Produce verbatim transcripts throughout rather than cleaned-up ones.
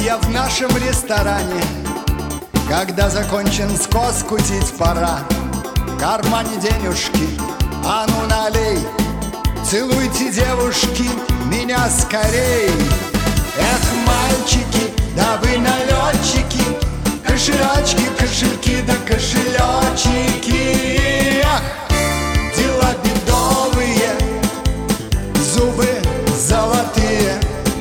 я в нашем ресторане. Когда закончен скос, кутить пора. В кармане денежки, а ну налей. Целуйте, девушки, меня скорей. Эх, мальчики, да вы налетчики, кошелечки, кошельки да кошелечки. Ах, дела бедовые, зубы золотые.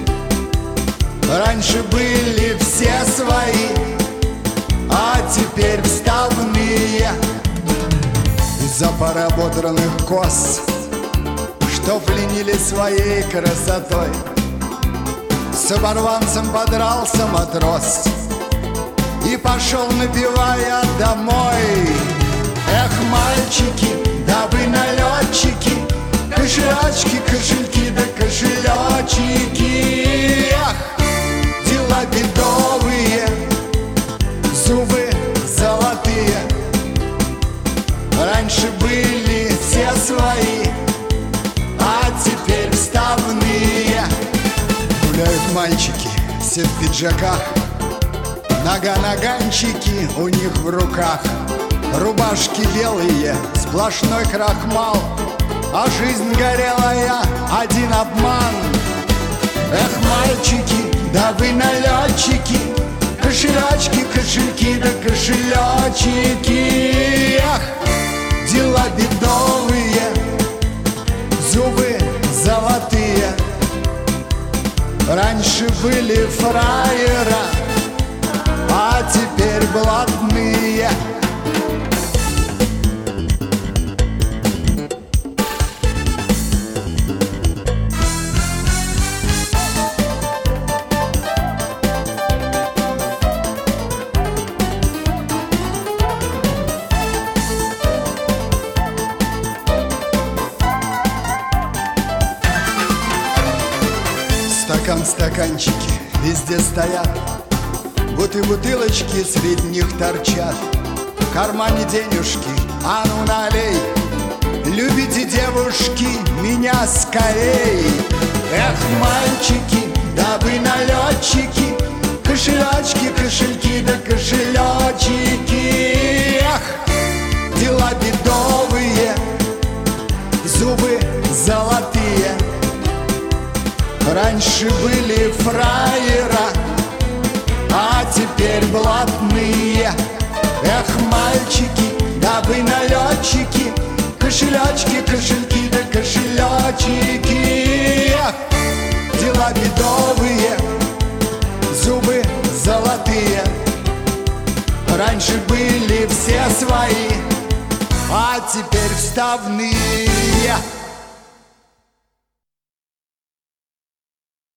Раньше были все свои, а теперь вставные. Из-за поработанных кос, что пленили своей красотой, с оборванцем подрался матрос и пошел, напевая, домой. Эх, мальчики, да вы налетчики, кошелечки, кошельки да кошелечки. Эх, дела бедовые, зубы золотые. Раньше были все свои, а теперь вставные. Гуляют мальчики, все в пиджаках, нога-наганчики у них в руках. Рубашки белые, сплошной крахмал, а жизнь горелая, один обман. Эх, мальчики, да вы налетчики, кошелечки, кошельки да кошелечки. Эх, дела бедовые, зубы золотые. Раньше были фраера, а теперь блатные. Стакан, стаканчики везде стоят, буты-бутылочки среди них торчат. В кармане денежки, а ну налей. Любите, девушки, меня скорей. Эх, мальчики, да вы налетчики, кошелечки, кошельки да кошелечки. Эх, дела бедовые, зубы золотые. Раньше были фраера, а теперь блатные. Эх, мальчики, да вы налетчики, кошелечки, кошельки да кошелечки. Эх, дела бедовые, зубы золотые. Раньше были все свои, а теперь вставные.